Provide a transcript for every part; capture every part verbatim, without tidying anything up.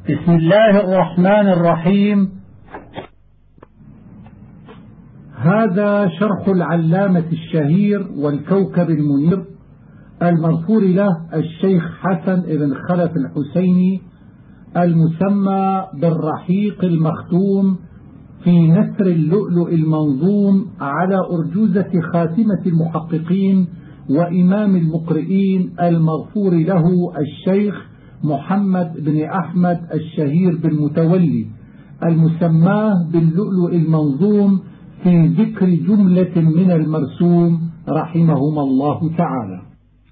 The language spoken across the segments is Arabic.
بسم الله الرحمن الرحيم. هذا شرح العلامة الشهير والكوكب المنير المغفور له الشيخ حسن بن خلف الحسيني المسمى بالرحيق المختوم في نثر اللؤلؤ المنظوم على أرجوزة خاتمة المحققين وإمام المقرئين المغفور له الشيخ محمد بن أحمد الشهير بالمتولي المسماه باللؤلؤ المنظوم في ذكر جملة من المرسوم رحمهما الله تعالى.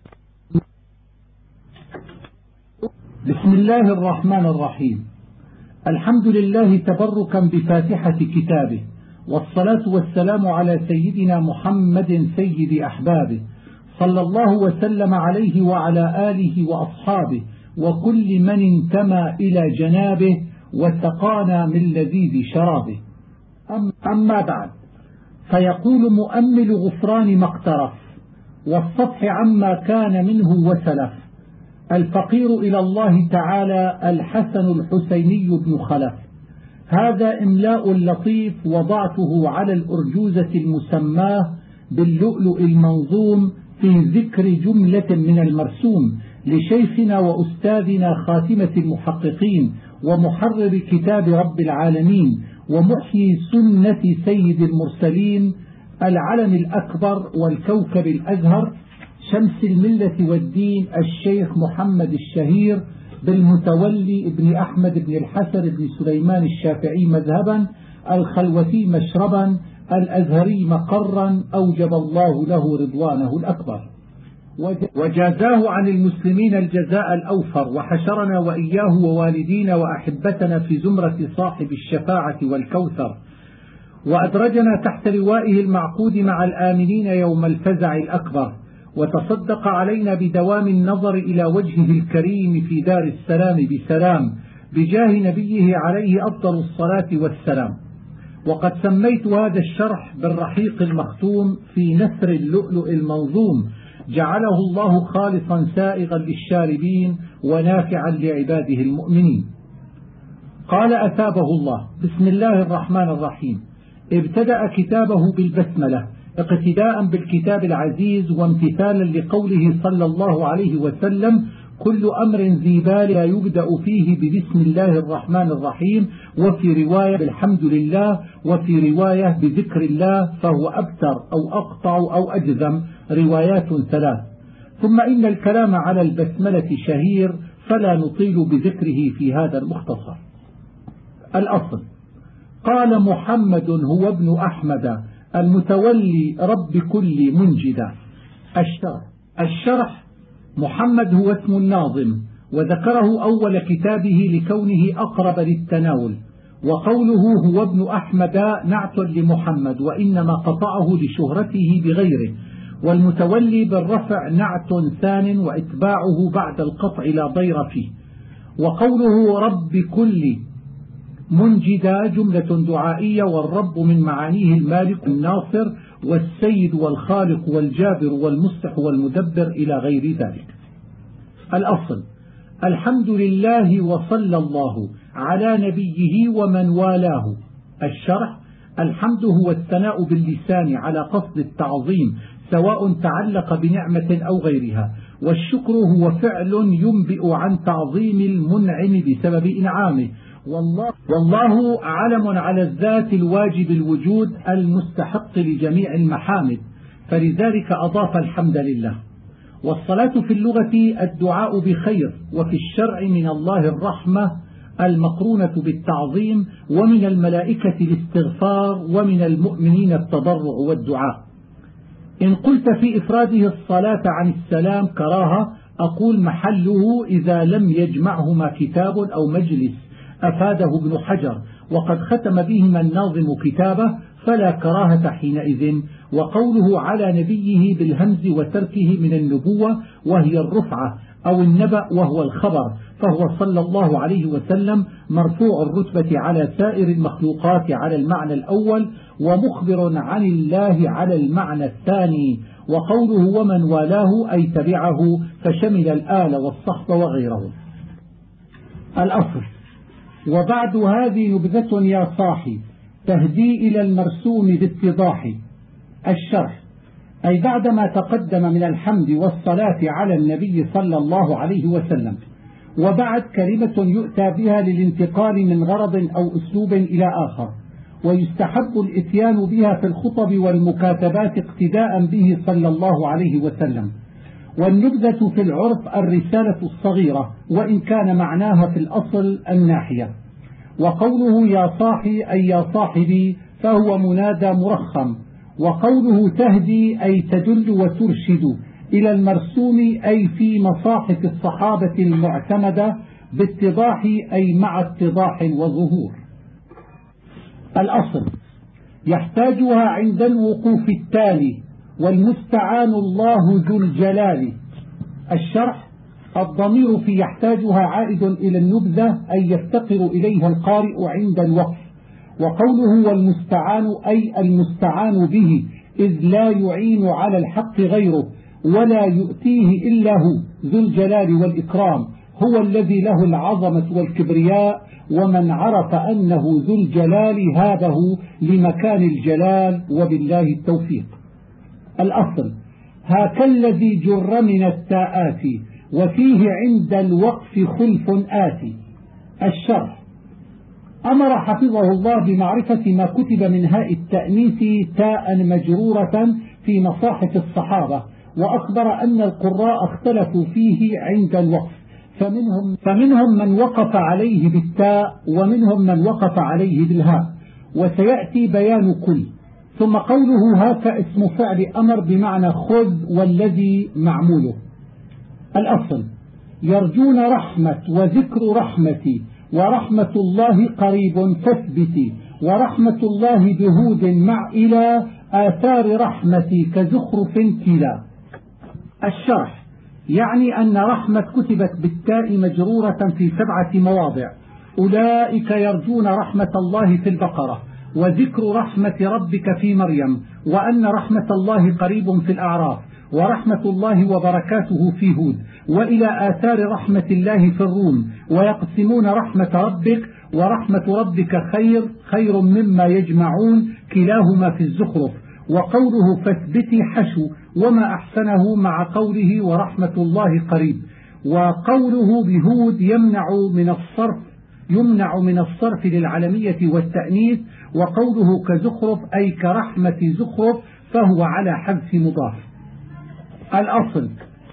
بسم الله الرحمن الرحيم. الحمد لله تبركا بفاتحة كتابه، والصلاة والسلام على سيدنا محمد سيد أحبابه، صلى الله وسلم عليه وعلى آله وأصحابه وكل من انتمى إلى جنابه وسقانا من لذيذ شرابه. أما بعد، فيقول مؤمل غفران ما اقترف والصفح عما كان منه وسلف الفقير إلى الله تعالى الحسن الحسيني بن خلف. هذا إملاء لطيف وضعته على الأرجوزة المسماه باللؤلؤ المنظوم في ذكر جملة من المرسوم لشيخنا وأستاذنا خاتمة المحققين ومحرر كتاب رب العالمين ومحيي سنة سيد المرسلين العلم الأكبر والكوكب الأزهر شمس الملة والدين الشيخ محمد الشهير بالمتولي ابن أحمد بن الحسن بن سليمان الشافعي مذهبا، الخلوتي مشربا، الأزهري مقرا، أوجب الله له رضوانه الأكبر وجازاه عن المسلمين الجزاء الأوفر، وحشرنا وإياه ووالدينا وأحبتنا في زمرة صاحب الشفاعة والكوثر، وأدرجنا تحت لوائه المعقود مع الآمنين يوم الفزع الأكبر، وتصدق علينا بدوام النظر إلى وجهه الكريم في دار السلام بسلام بجاه نبيه عليه أفضل الصلاة والسلام. وقد سميت هذا الشرح بالرحيق المختوم في نثر اللؤلؤ المنظوم، جعله الله خالصا سائغا للشاربين ونافعا لعباده المؤمنين. قال أثابه الله: بسم الله الرحمن الرحيم. ابتدأ كتابه بالبسملة اقتداء بالكتاب العزيز وامتثالا لقوله صلى الله عليه وسلم: كل أمر ذي بال لا يبدأ فيه ببسم الله الرحمن الرحيم، وفي رواية بالحمد لله، وفي رواية بذكر الله، فهو أبتر أو أقطع أو أجزم، روايات ثلاث. ثم إن الكلام على البسملة شهير فلا نطيل بذكره في هذا المختصر. الأصل: قال محمد هو ابن أحمد المتولي رب كل منجدة. الشرح الشرح محمد هو اسم الناظم، وذكره أول كتابه لكونه أقرب للتناول، وقوله هو ابن أحمد نعت لمحمد وإنما قطعه لشهرته بغيره، والمتولي بالرفع نعت ثان وإتباعه بعد القطع لا ضير فيه. وقوله رب كل منجدا جملة دعائية، والرب من معانيه المالك الناصر والسيد والخالق والجابر والمصلح والمدبر إلى غير ذلك. الأصل: الحمد لله وصلى الله على نبيه ومن والاه. الشرح: الحمد هو الثناء باللسان على قصد التعظيم سواء تعلق بنعمة أو غيرها، والشكر هو فعل ينبئ عن تعظيم المنعم بسبب إنعامه، والله, والله علم على الذات الواجب الوجود المستحق لجميع المحامد، فلذلك أضاف الحمد لله. والصلاة في اللغة الدعاء بخير، وفي الشرع من الله الرحمة المقرونة بالتعظيم، ومن الملائكة الاستغفار، ومن المؤمنين التضرع والدعاء. إن قلت في إفراده الصلاة عن السلام كراهة، أقول محله إذا لم يجمعهما كتاب أو مجلس، أفاده ابن حجر، وقد ختم بهما الناظم كتابه، فلا كراهة حينئذ. وقوله على نبيه بالهمز وتركه من النبوة وهي الرفعة، أو النبأ وهو الخبر، فهو صلى الله عليه وسلم مرفوع الرتبة على سائر المخلوقات على المعنى الأول، ومخبر عن الله على المعنى الثاني. وقوله ومن والاه أي تبعه، فشمل الآل والصحب وغيره. الأصل: وبعد هذه نبذة يا صاحي تهدي إلى المرسوم باتضاح. الشرح: أي بعدما تقدم من الحمد والصلاة على النبي صلى الله عليه وسلم، وبعد كلمة يؤتى بها للانتقال من غرض أو أسلوب إلى آخر، ويستحب الإتيان بها في الخطب والمكاتبات اقتداء به صلى الله عليه وسلم. والنبذة في العرف الرسالة الصغيرة، وإن كان معناها في الأصل الناحية. وقوله يا صاحي أي يا صاحبي فهو منادى مرخم، وقوله تهدي أي تدل وترشد إلى المرسوم أي في مصاحف الصحابة المعتمدة، باتضاح أي مع اتضاح وظهور. الأصل: يحتاجها عند الوقوف التالي، والمستعان الله ذو الجلال. الشرح: الضمير في يحتاجها عائد إلى النبذة أي يفتقر إليها القارئ عند الوقف. وقوله والمستعان أي المستعان به، إذ لا يعين على الحق غيره ولا يؤتيه إلا هو ذو الجلال والإكرام، هو الذي له العظمة والكبرياء، ومن عرف أنه ذو الجلال هابه لمكان الجلال، وبالله التوفيق. الأصل: هاك الذي جر من التاءات، وفيه عند الوقف خلف آتي. الشرح: أمر حفظه الله بمعرفة ما كتب من هاء التأنيث تاء مجرورة في مصاحف الصحابة، وأخبر أن القراء اختلفوا فيه عند الوقف، فمنهم, فمنهم من وقف عليه بالتاء، ومنهم من وقف عليه بالهاء، وسيأتي بيان كل. ثم قوله هاك اسم فعل أمر بمعنى خذ، والذي معموله. الأصل: يرجون رحمة وذكر رحمتي، ورحمة الله قريب فاثبتي، ورحمة الله بهود مع إلى آثار رحمتي كزخرف كلا. الشرح: يعني أن رحمة كتبت بالتاء مجرورة في سبعة مواضع. أولئك يرجون رحمة الله في البقرة، وذكر رحمة ربك في مريم، وأن رحمة الله قريب في الأعراف، ورحمة الله وبركاته في هود، وإلى آثار رحمة الله في الروم، ويقسمون رحمة ربك، ورحمة ربك خير خير مما يجمعون، كلاهما في الزخرف. وقوله فاثبتي حشو، وما أحسنه مع قوله ورحمة الله قريب. وقوله بهود يمنع من الصرف يمنع من الصرف للعلمية والتأنيث. وقوله كزخرف أي كرحمة زخرف، فهو على حذف مضاف. الأصل: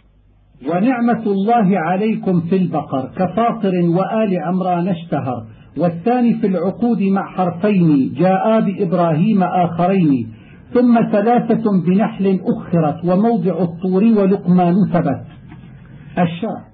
ونعمة الله عليكم في البقر كفاطر وآل عمران اشتهر. والثاني في العقود مع حرفين جاء بإبراهيم آخرين، ثم ثلاثة بنحل أخرت، وموضع الطور ولقمان ثبت. الشرح: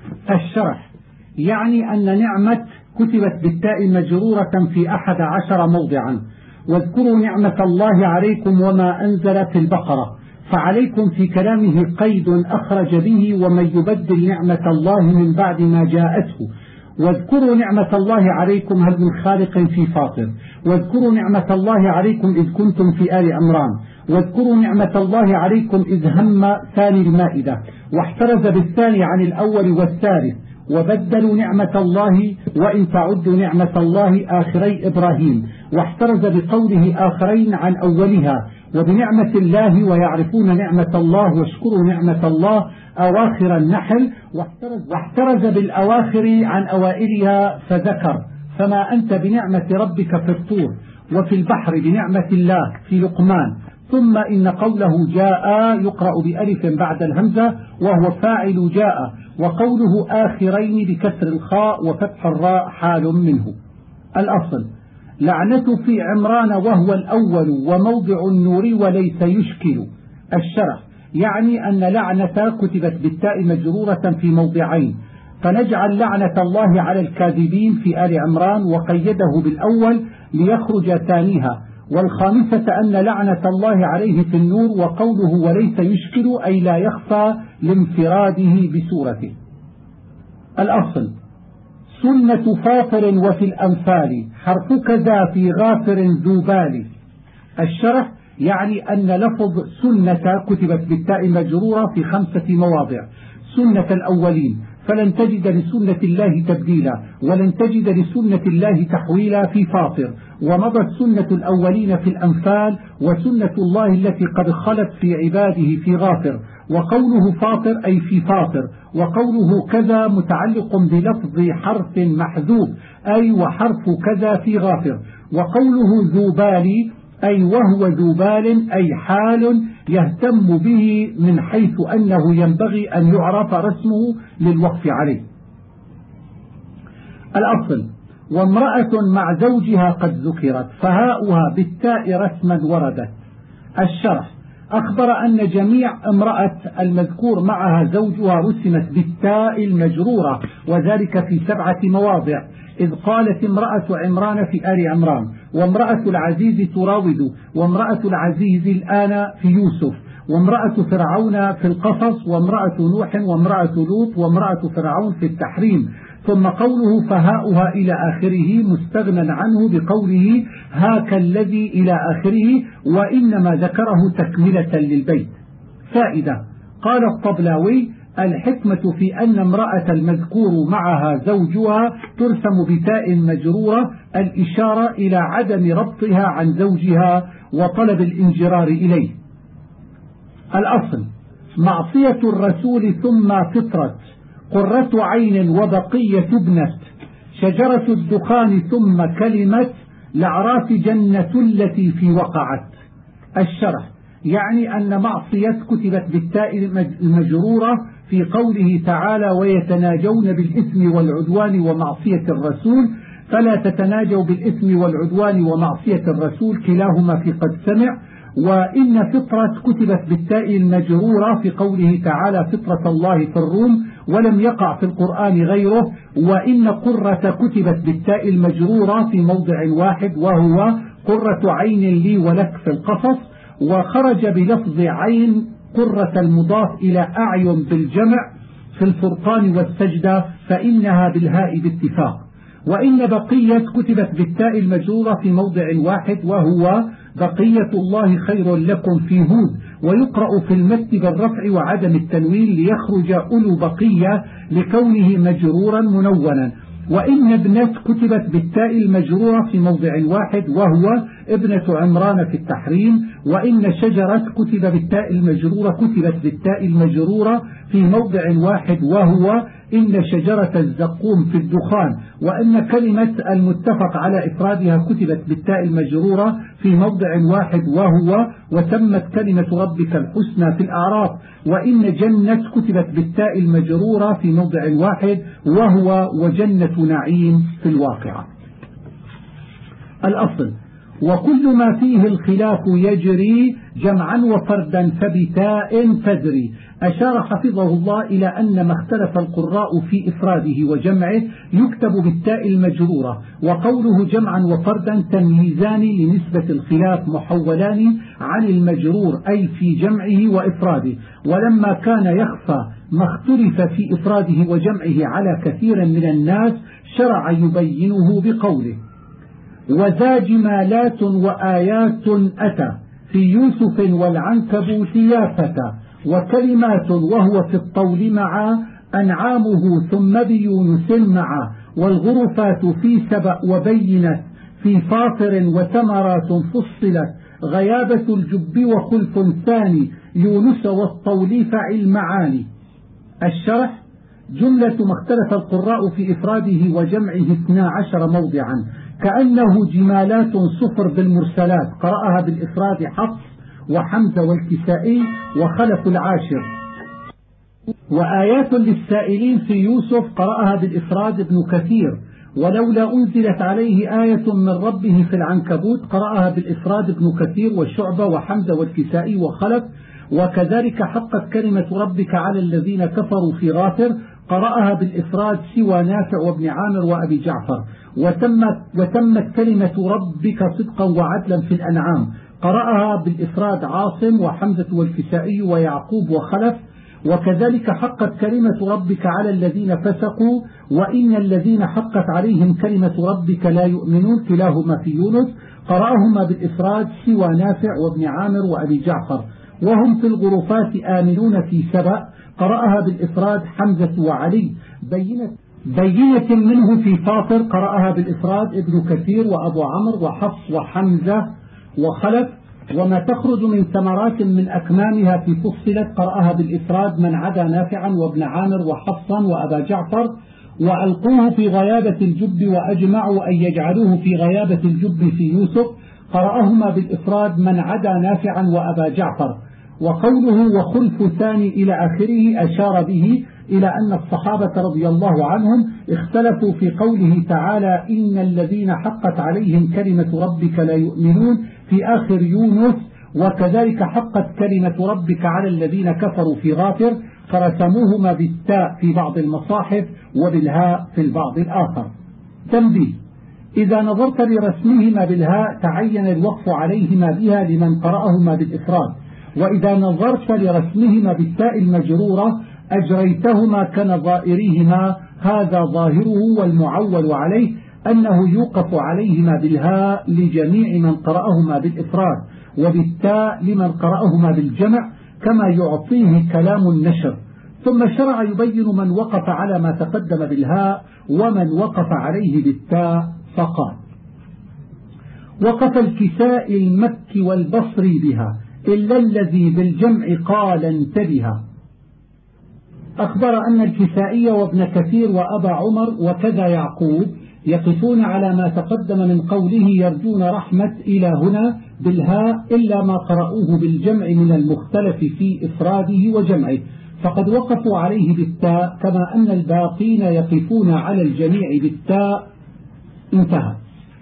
الشرح يعني أن نعمة كتبت بالتاء مجرورة في أحد عشر موضعا. واذكروا نعمة الله عليكم وما أنزل في البقرة، فعليكم في كلامه قيد أخرج به ومن يبدل نعمة الله من بعد ما جاءته. واذكروا نعمة الله عليكم هل من خالق في فاطر. واذكروا نعمة الله عليكم إذ كنتم في آل عمران. واذكروا نعمة الله عليكم إذ هم ثاني المائدة، واحترز بالثاني عن الأول والثالث. وبدلوا نعمة الله وإن تعدوا نعمة الله آخري إبراهيم، واحترز بقوله آخرين عن أولها. وبنعمة الله ويعرفون نعمة الله واشكروا نعمة الله أواخر النحل، واحترز بالأواخر عن أوائلها فذكر فما أنت بنعمة ربك في الطور. وفي البحر بنعمة الله في لقمان. ثم إن قوله جاء يقرأ بألف بعد الهمزة وهو فاعل جاء. وقوله آخرين بكسر الخاء وفتح الراء حال منه. الأصل: لعنة في عمران وهو الأول وموضع النور وليس يشكل. الشرح: يعني أن لعنة كتبت بالتاء مجرورة في موضعين، فنجعل لعنة الله على الكاذبين في آل عمران وقيده بالأول ليخرج ثانيها. والخامسة أن لعنة الله عليه في النور، وقوله وليس يشكل أي لا يخفى لانفراده بسورته. الأصل: سنة فاطر وفي الأنفال حرف كذا في غافر ذو بال. الشرح: يعني أن لفظ سنة كتبت بالتاء مجرورة في خمسة مواضع: سنة الأولين، فلن تجد لسنة الله تبديلا ولن تجد لسنة الله تحويلا في فاطر، ومضت سنة الأولين في الأنفال وسنة الله التي قد خلت في عباده في غافر. وقوله فاطر أي في فاطر، وقوله كذا متعلق بلفظ حرف محذوف أي وحرف كذا في غافر. وقوله ذو بال أي وهو ذو بال أي حال يهتم به من حيث أنه ينبغي أن يعرف رسمه للوقف عليه. الأصل: وامرأة مع زوجها قد ذكرت فهاؤها بالتاء رسما وردت. الشرح: أخبر أن جميع امرأة المذكور معها زوجها رسمت بالتاء المجرورة، وذلك في سبعة مواضع، إذ قالت امرأة عمران في آل عمران، وامرأة العزيز تراود، وامرأة العزيز الآن في يوسف، وامرأة فرعون في القصص، وامرأة نوح، وامرأة لوط، وامرأة فرعون في التحريم. ثم قوله فهاؤها إلى آخره مستغنى عنه بقوله هاك الذي إلى آخره، وإنما ذكره تكملة للبيت. فائدة: قال الطبلاوي: الحكمة في أن امرأة المذكور معها زوجها ترسم بتاء مجرورة الإشارة إلى عدم ربطها عن زوجها وطلب الانجرار إليه. الأصل: معصية الرسول ثم فطرة، قرة عين وبقية ابنة، شجرة الدخان ثم كلمة لعراف جنة التي في وقعت. الشرح: يعني أن معصية كتبت بالتاء المجرورة في قوله تعالى ويتناجون بالإثم والعدوان ومعصية الرسول، فلا تتناجوا بالإثم والعدوان ومعصية الرسول كلاهما في قد سمع. وإن فطرة كتبت بالتاء المجرورة في قوله تعالى فطرة الله في الروم، ولم يقع في القرآن غيره. وإن قرة كتبت بالتاء المجرورة في موضع واحد، وهو قرة عين لي ولك في القصص، وخرج بلفظ عين قرة المضاف إلى أعين بالجمع في الفرقان والسجدة، فإنها بالهاء باتفاق. وإن بقية كتبت بالتاء المجرورة في موضع واحد، وهو بقية الله خير لكم في هود، ويقرأ في المد بالرفع وعدم التنوين ليخرج أولو بقية لكونه مجرورا منونا. وإن ابنة كتبت بالتاء المجرورة في موضع واحد، وهو ابنة عمران في التحريم. وإن شجرة كتب بالتاء المجرورة كتبت بالتاء المجرورة في موضع واحد، وهو إن شجرة الزقوم في الدخان. وإن كلمة المتفق على إفرادها كتبت بالتاء المجرورة في موضع واحد، وهو وتمت كلمة ربك الحسنى في الأعراف. وإن جنة كتبت بالتاء المجرورة في موضع واحد، وهو وجنة نعيم في الواقعة. الأصل: وكل ما فيه الخلاف يجري جمعا وفردا فبتاء فزري. أشار حفظه الله إلى أن ما اختلف القراء في إفراده وجمعه يكتب بالتاء المجرورة، وقوله جمعا وفردا تمييزان لنسبة الخلاف محولان عن المجرور أي في جمعه وإفراده. ولما كان يخفى ما اختلف في إفراده وجمعه على كثير من الناس شرع يبينه بقوله وذا جمالات وآيات أتى في يوسف والعنكبوت يافتا، وكلمات وهو في الطول مع أنعامه ثم بيونس مع، والغرفات في سبأ وبينت في فاطر وثمرات فصلت، غيابة الجب وخلف ثاني يونس والطول فعل معاني. الشرح: جملة ما اختلف القراء في إفراده وجمعه اثنا عشر موضعا، كأنه جمالات صفر بالمرسلات قرأها بالإفراد حفص وحمزة والكسائي وخلف العاشر، وآيات للسائلين في يوسف قرأها بالإفراد ابن كثير، ولولا أنزلت عليه آية من ربه في العنكبوت قرأها بالإفراد ابن كثير وشعبة وحمزة والكسائي وخلف. وكذلك حقت كلمة ربك على الذين كفروا في غافر قرأها بالإفراد سوى نافع وابن عامر وأبي جعفر. وتمت, وتمت كلمة ربك صدقا وعدلا في الأنعام قرأها بالإفراد عاصم وحمزة والكسائي ويعقوب وخلف. وكذلك حقت كلمة ربك على الذين فسقوا وإن الذين حقت عليهم كلمة ربك لا يؤمنون كلاهما في يونس قرأهما بالإفراد سوى نافع وابن عامر وأبي جعفر. وهم في الغرفات آمنون في سبأ قرأها بالإفراد حمزة وعلي. بينة, بينة منه في فاطر قرأها بالإفراد ابن كثير وأبو عمرو وحفص وحمزة وخلف. وما تخرج من ثمرات من أكمامها في فصلت قرأها بالإفراد من عدا نافعا وابن عامر وحفصا وأبا جعفر. وألقوه في غيابة الجب وأجمعوا أن يجعلوه في غيابة الجب في يوسف قرأهما بالإفراد من عدا نافعا وأبا جعفر. وقوله وخلف ثاني إلى آخره أشار به إلى أن الصحابة رضي الله عنهم اختلفوا في قوله تعالى إن الذين حقت عليهم كلمة ربك لا يؤمنون في آخر يونس، وكذلك حقت كلمة ربك على الذين كفروا في غافر، فرسموهما بالتاء في بعض المصاحف وبالهاء في البعض الآخر. تنبيه: إذا نظرت لرسمهما بالهاء تعين الوقف عليهما بها لمن قرأهما بالإفراد، وإذا نظرت لرسمهما بالتاء المجرورة أجريتهما كنظائرهما، هذا ظاهره والمعول عليه أنه يوقف عليهما بالهاء لجميع من قرأهما بالإفراد، وبالتاء لمن قرأهما بالجمع، كما يعطيه كلام النشر. ثم شرع يبين من وقف على ما تقدم بالهاء ومن وقف عليه بالتاء، فقال: وقف الكساء المكي والبصري بها إلا الذي بالجمع قال انتبها. أخبر أن الكسائي وابن كثير وأبا عمر وكذا يعقوب يقفون على ما تقدم من قوله يرجون رحمة إلى هنا بالهاء إلا ما قرأوه بالجمع من المختلف في إفراده وجمعه، فقد وقفوا عليه بالتاء، كما أن الباقين يقفون على الجميع بالتاء. انتهى.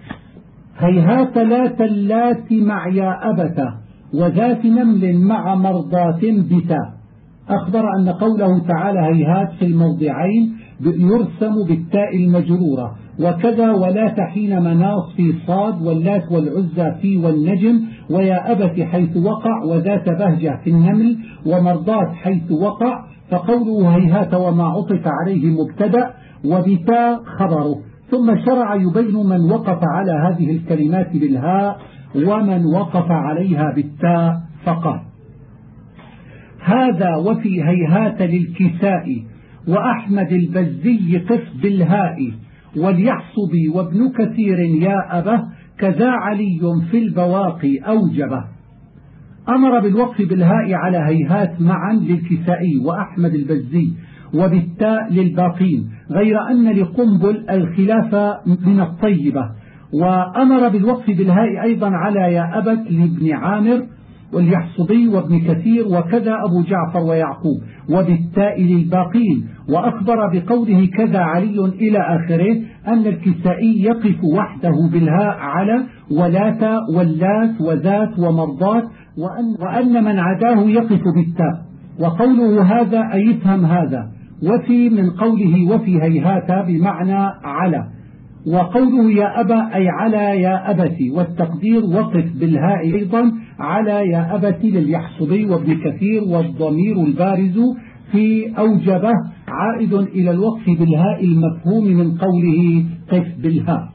هيهات لا تلات مع يا أبت وذات نمل مع مرضات بتا. أخبر أن قوله تعالى هيهات في الموضعين يرسم بالتاء المجرورة، وكذا ولا حين مناص في صاد، واللات والعزى في والنجم، ويا أبت حيث وقع، وذات بهجة في النمل، ومرضات حيث وقع. فقوله هيهات وما عطف عليه مبتدأ وبتاء خبره. ثم شرع يبين من وقف على هذه الكلمات بالهاء ومن وقف عليها بالتاء، فقال: هذا وفي هيهات للكساء وأحمد البزي قف بالهاء، واليحصبي وابن كثير يا أبه كذا علي في البواقي أوجبه. أمر بالوقف بالهاء على هيهات معا للكسائي وأحمد البزي وبالتاء للباقين، غير أن لقنبل الخلاف من الطيبة. وأمر بالوقف بالهاء أيضا على يا أبت لابن عامر واليحصبي وابن كثير وكذا أبو جعفر ويعقوب، وبالتاء للباقين. وأخبر بقوله كذا علي إلى آخره أن الكسائي يقف وحده بالهاء على ولات واللات وذات ومرضات، وأن, وأن من عداه يقف بالتاء. وقوله هذا أي يفهم هذا، وفي من قوله وفي هيهات بمعنى على، وقوله يا أبا أي على يا أبتي، والتقدير وقف بالهاء أيضا على يا أبتي لليحصبي وابن كثير، والضمير البارز في أوجبه عائد إلى الوقف بالهاء المفهوم من قوله قف بالهاء.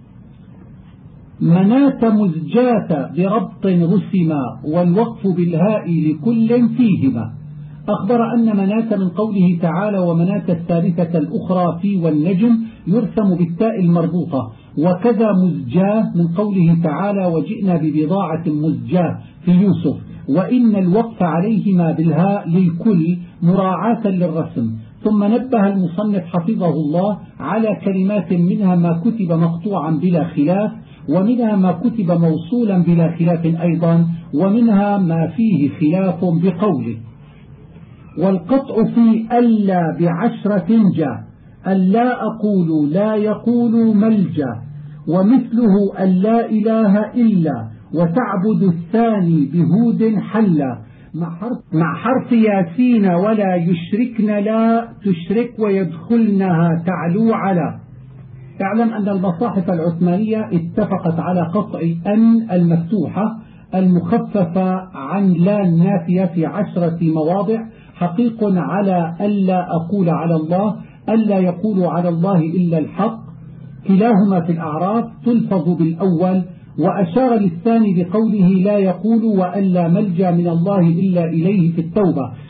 منات مزجاة بربط رسما والوقف بالهاء لكل فيهما. أخبر أن منات من قوله تعالى ومنات الثالثة الأخرى في والنجم يرسم بالتاء المربوطة، وكذا مزجاه من قوله تعالى وجئنا ببضاعة مزجاه في يوسف، وإن الوقف عليهما بالهاء للكل مراعاة للرسم. ثم نبه المصنف حفظه الله على كلمات منها ما كتب مقطوعا بلا خلاف، ومنها ما كتب موصولا بلا خلاف أيضا، ومنها ما فيه خلاف بقوله. والقطع في ألا بعشرة جاء، ألا أقول لا يقول ملجا، ومثله ألا إله إلا، وتعبد الثاني بهود حلا، مع حرف, مع حرف ياسين ولا يشركن لا تشرك ويدخلنها تعلو على. اعلم أن المصاحف العثمانية اتفقت على قطع أن المفتوحة المخففة عن لا النافية في عشرة مواضع، حقيق على ألا أقول على الله، ألا يقول على الله إلا الحق، كلاهما في الأعراف تلفظ بالأول. وأشار للثاني بقوله لا يقول وألا ملجأ من الله إلا إليه في التوبة،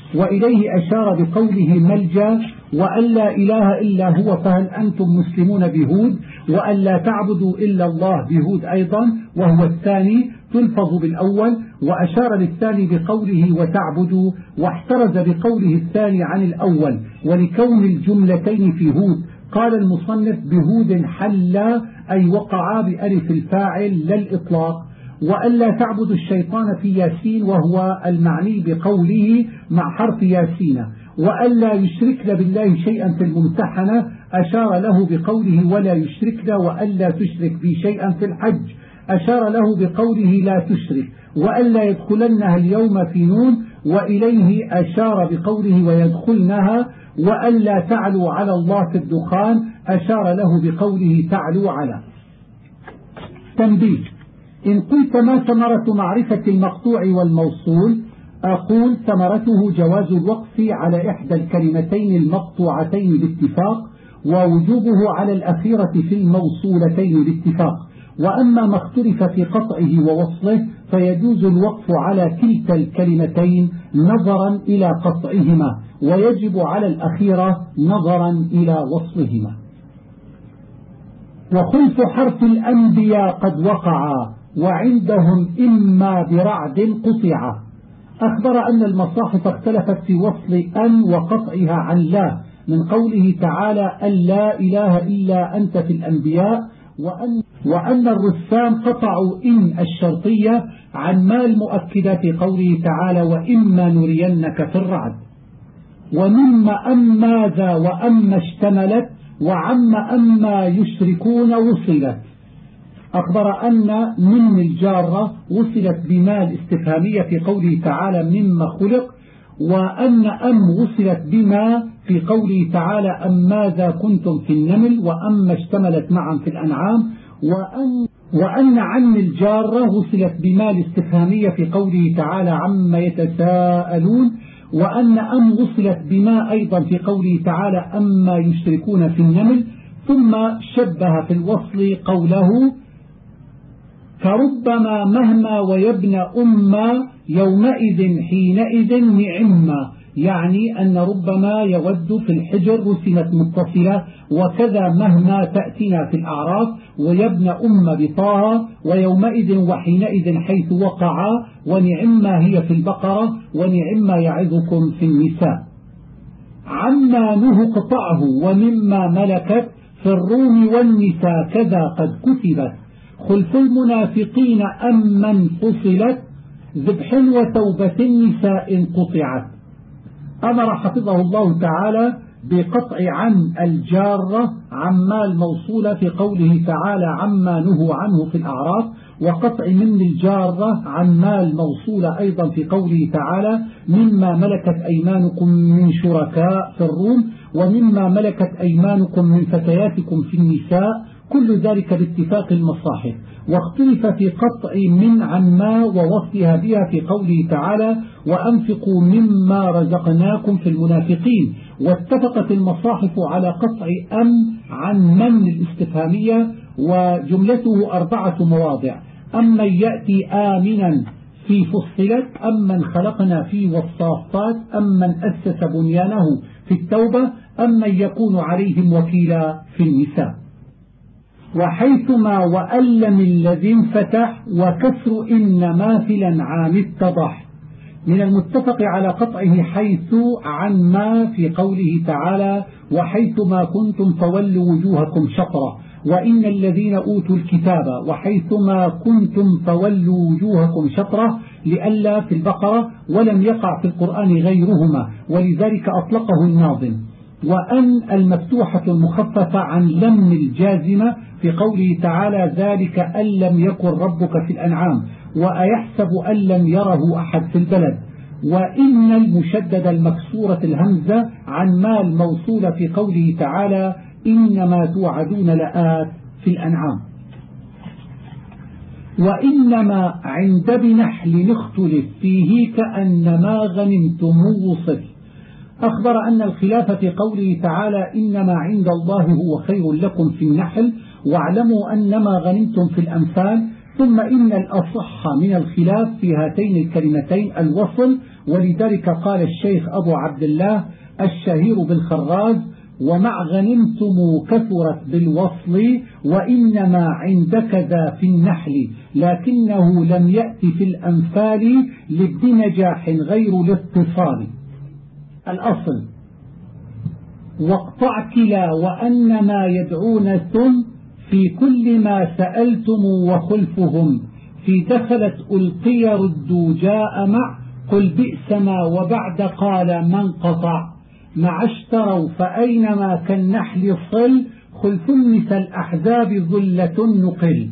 وإليه أشار بقوله ملجأ وأن لا إله إلا هو فهل أنتم مسلمون بهود، وأن لا تعبدوا إلا الله بهود أيضا وهو الثاني تلفظ بالأول، وأشار للثاني بقوله وتعبدوا، واحترز بقوله الثاني عن الأول ولكون الجملتين في هود. قال المصنف بهود حلا أي وقعا بألف الفاعل للإطلاق. وألا تعبدوا الشيطان في ياسين وهو المعني بقوله مع حرف ياسين. وألا يشركن بالله شيئا في الممتحنة أشار له بقوله ولا يشركن، وألا تشرك بي شيئا في الحج أشار له بقوله لا تشرك، وألا يدخلنها اليوم في نون وإليه أشار بقوله ويدخلنها، وألا تعلوا على الله في الدخان أشار له بقوله تعلوا على. تنبيه: إن قلت ما ثمرة معرفة المقطوع والموصول؟ أقول ثمرته جواز الوقف على إحدى الكلمتين المقطوعتين باتفاق، ووجوبه على الأخيرة في الموصولتين باتفاق. وأما ما اختلف في قطعه ووصله فيجوز الوقف على كلتا الكلمتين نظرا إلى قطعهما، ويجب على الأخيرة نظرا إلى وصلهما. وخلف حرف الأنبياء قد وقع وعندهم إما برعد قطع. أخبر أن المصاحف اختلفت في وصل أن وقطعها عن لا، من قوله تعالى أن لا إله إلا أنت في الأنبياء، وأن, وأن الرسام قطعوا إن الشرطية عن ما المؤكدة في قوله تعالى وإما نرينك في الرعد. ومما أم ماذا وأما اشتملت وعم أما يشركون وصلت. أخبر أن من الجارة وصلت بما الاستفهامية في قوله تعالى مما خلق، وأن أم وصلت بما في قوله تعالى أم ماذا كنتم في النمل، وأما اشتملت معا في الأنعام، وأن, وأن عن الجارة وصلت بما الاستفهامية في قوله تعالى عما يتساءلون، وأن أم وصلت بما أيضا في قوله تعالى أما يشركون في النمل. ثم شبه في الوصل قوله كربما مهما ويبن أما يومئذ حينئذ نعما، يعني أن ربما يود في الحجر رسمت متصلة، وكذا مهما تأتينا في الأعراف، ويبن أم بطاها، ويومئذ وحينئذ حيث وقع، ونعما هي في البقرة، ونعما يعظكم في النساء. عما نهقطعه ومما ملكت في الروم والنساء كذا قد كتبت. خلف المنافقين أمن فصلت ذبح وتوبة النساء قطعت. أمر حفظه الله تعالى بقطع عن الجارة عما الموصولة في قوله تعالى عما نهوا عنه في الأعراف، وقطع من الجارة عما الموصولة أيضا في قوله تعالى مما ملكت أيمانكم من شركاء في الروم، ومما ملكت أيمانكم من فتياتكم في النساء، كل ذلك باتفاق المصاحف. واختلف في قطع من عما ووصلها بها في قوله تعالى وأنفقوا مما رزقناكم في المنافقين. واتفقت المصاحف على قطع أم عن من الاستفهامية، وجملته أربعة مواضع: أمن يأتي آمنا في فصلت، أمن خلقنا في والصافات، أمن أسس بنيانه في التوبة، أمن يكون عليهم وكيلا في النساء. وحيثما وألم الذي انفتح وكسر إنما في الأنعام اتضح. من المتفق على قطعه حيث عن ما في قوله تعالى وحيثما كنتم فولوا وجوهكم شطرة، وإن الذين أوتوا الكتاب وحيثما كنتم فولوا وجوهكم شطرة لئلا في البقرة، ولم يقع في القرآن غيرهما، ولذلك أطلقه الناظم. وأن المفتوحة المخففة عن لم الجازمة في قوله تعالى ذلك أن لم يكن ربك في الأنعام، وأيحسب أن لم يره أحد في البلد. وإن المشدد المكسورة الهمزة عن ما الموصولة في قوله تعالى إنما توعدون لآت في الأنعام. وإنما عند بنحل اختلف فيه كأنما غنمتم وصف. أخبر أن الخلاف في قوله تعالى إنما عند الله هو خير لكم في النحل، واعلموا أنما غنمتم في الأنفال. ثم إن الأصح من الخلاف في هاتين الكلمتين الوصل، ولذلك قال الشيخ أبو عبد الله الشهير بالخراز: ومع غنمتم كثرت بالوصل وإنما عندك ذا في النحل، لكنه لم يأتي في الأنفال لابد نجاح غير الاتصال. الأصل: واقطع كلا وأنما يدعون ثم في كل ما سألتم وخلفهم، في دخلت ألقي ردوا جاء مع قل بئس ما وبعد قال من قطع، مع اشتروا فأينما كالنحل صل خلف مثل الأحزاب ظلة نقل.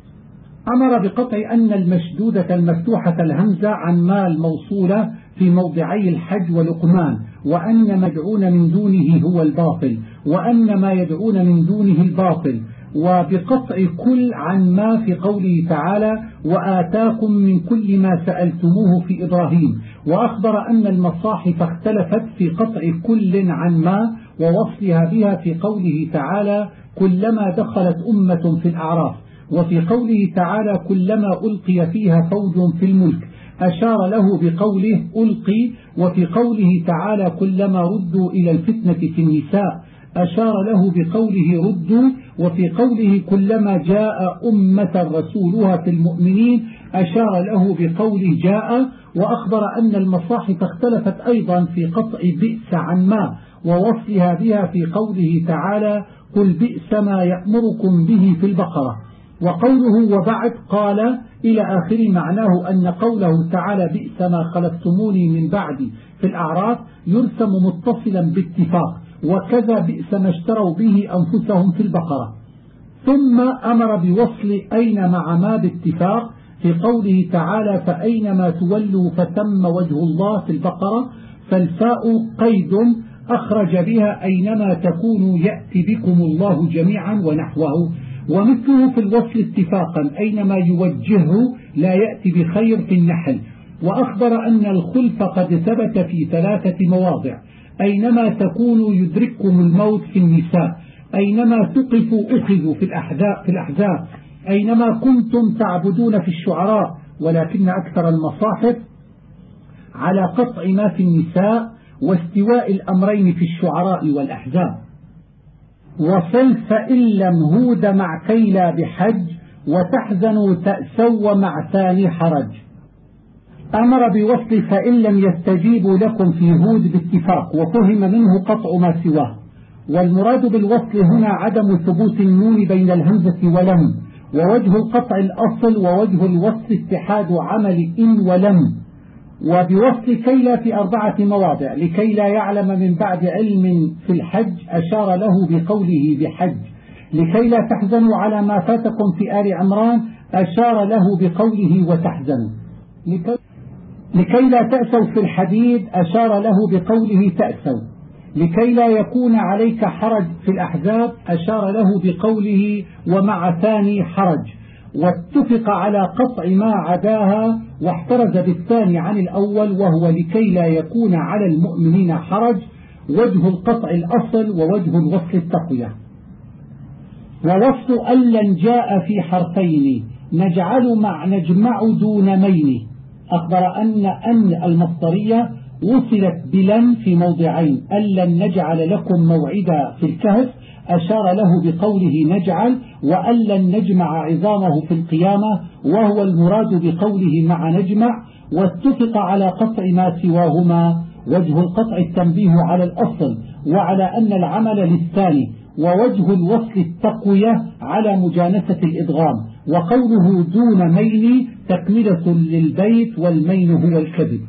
أمر بقطع أن المشدودة المفتوحة الهمزة عن ما الموصولة في موضعي الحج ولقمان، وأن ما يدعون من دونه هو الباطل، وأن ما يدعون من دونه الباطل، وبقطع كل عن ما في قوله تعالى: وآتاكم من كل ما سألتموه في إبراهيم. وأخبر أن المصاحف اختلفت في قطع كل عن ما ووصلها بها في قوله تعالى: كلما دخلت أمة في الأعراف، وفي قوله تعالى: كلما ألقي فيها فوج في الملك، أشار له بقوله ألقي. وفي قوله تعالى: كلما ردوا إلى الفتنة في النساء، أشار له بقوله ردوا. وفي قوله كلما جاء أمة رسولها في المؤمنين، أشار له بقوله جاء. وأخبر أن المصاحف اختلفت أيضا في قطع بئس عن ما ووصلها بها في قوله تعالى: قل بئس ما يأمركم به في البقرة. وقوله وبعد قال إلى آخر معناه أن قوله تعالى: بئس ما خلفتموني من بعدي في الأعراف يرسم متصلا باتفاق، وكذا بئس ما اشتروا به أنفسهم في البقرة. ثم أمر بوصل أين مع ما باتفاق في قوله تعالى: فأينما تولوا فثم وجه الله في البقرة، فالفاء قيد أخرج بها أينما تكونوا يأتي بكم الله جميعا ونحوه. ومثله في الوصل اتفاقا: أينما يوجهه لا يأتي بخير في النحل. وأخبر أن الخلف قد ثبت في ثلاثة مواضع: أينما تكونوا يدرككم الموت في النساء، أينما تقفوا أخذوا في الأحزاب, في الأحزاب أينما كنتم تعبدون في الشعراء. ولكن أكثر المصاحف على قطع ما في النساء واستواء الأمرين في الشعراء والأحزاب. وصل فإن لم هود مع كيلا بحج، وتحزنوا تأسوا مع ثاني حرج. أمر بوصل فإن لم يستجيبوا لكم في هود باتفاق، وفهم منه قطع ما سواه. والمراد بالوصل هنا عدم ثبوت النون بين الهمزة ولم، ووجه القطع الأصل، ووجه الوصل اتحاد عمل إن ولم. وبوصل كيلا في أربعة مواضع: لكي لا يعلم من بعد علم في الحج، أشار له بقوله بحج. لكي لا تحزنوا على ما فاتكم في آل عمران، أشار له بقوله وتحزنوا. لكي لا تأسوا في الحديد، أشار له بقوله تأسوا. لكي لا يكون عليك حرج في الأحزاب، أشار له بقوله ومع ثاني حرج. واتفق على قطع ما عداها، واحترز بالثاني عن الأول، وهو لكي لا يكون على المؤمنين حرج. وجه القطع الأصل، ووجه الوصل التقوية. ووصل ألن جاء في حرفين، نجعل مع نجمع دون مين. أخبر أن أن المصدرية وصلت بلن في موضعين: ألن نجعل لكم موعدا في الكهف، أشار له بقوله نجعل. وألن نجمع عظامه في القيامة، وهو المراد بقوله مع نجمع. واتفق على قطع ما سواهما. وجه القطع التنبيه على الأصل، وعلى أن العمل للثاني. ووجه الوصل التقوية على مجانسة الإدغام. وقوله دون مين تكملة للبيت، والمين هو الكذب.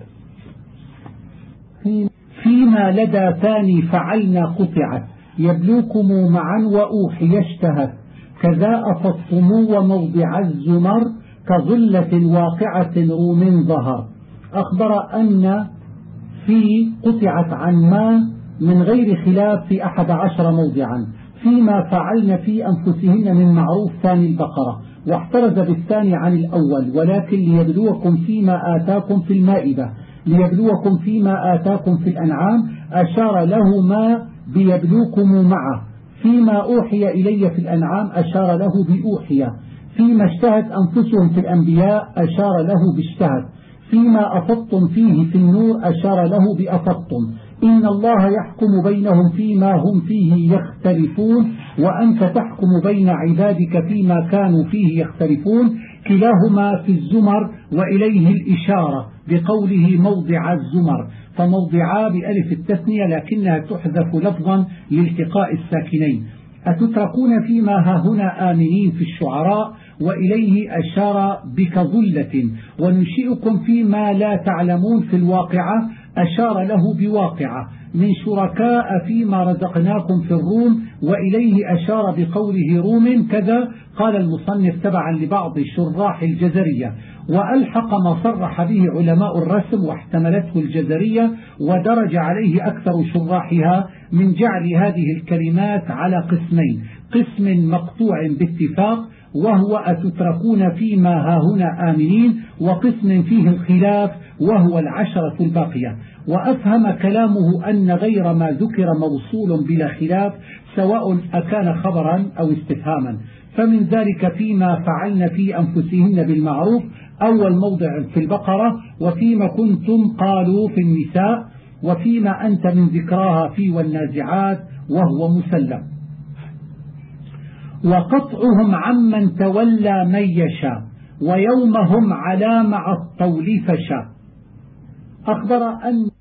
فيما لدى ثاني فعلنا قطعت، يبلوكم معا وأوحي اشتهت، كذا أفصموا موضع الزمر، كظلة واقعة روم ظهر. أخبر أن في قطعت عن ما من غير خلاف في أحد عشر موضعا فيما فعلن في أنفسهن من معروف ثاني البقرة، واحترز بالثاني عن الأول. ولكن ليبلوكم فيما آتاكم في المائدة، ليبلوكم فيما آتاكم في الأنعام، أشار له ما بيبلوكم معه. فيما أوحي إلي في الأنعام، أشار له بأوحي. فيما اشتهت أنفسهم في الأنبياء، أشار له باشتهت. فيما أفضتم فيه في النور أشار له بأفضتم. إن الله يحكم بينهم فيما هم فيه يختلفون وأنت تحكم بين عبادك فيما كانوا فيه يختلفون. كلاهما في الزمر وإليه الإشارة بقوله موضع الزمر، فموضعا بألف التثنية لكنها تحذف لفظا لالتقاء الساكنين. أتتركون فيما هاهنا آمنين في الشعراء وإليه أشار بكظلة. وننشئكم فيما لا تعلمون في الواقعة أشار له بواقعة. من شركاء فيما رزقناكم في الروم وإليه أشار بقوله روم كذا. قال المصنف تبعا لبعض شراح الجزرية، وألحق ما صرح به علماء الرسم واحتملته الجزرية ودرج عليه أكثر شراحها من جعل هذه الكلمات على قسمين: قسم مقطوع باتفاق وهو أتتركون فيما هاهنا آمنين، وقسم فيه الخلاف وهو العشرة الباقية. وأفهم كلامه أن غير ما ذكر موصول بلا خلاف سواء أكان خبرا أو استفهاما. فمن ذلك فيما فعلن في أنفسهن بالمعروف أول موضع في البقرة، وفيما كنتم قالوا في النساء، وفيما أنت من ذكراها في والنازعات وهو مسلم. وقطعهم عمن تولى من يشاء ويومهم على مع الطول فشاء. أخبر أن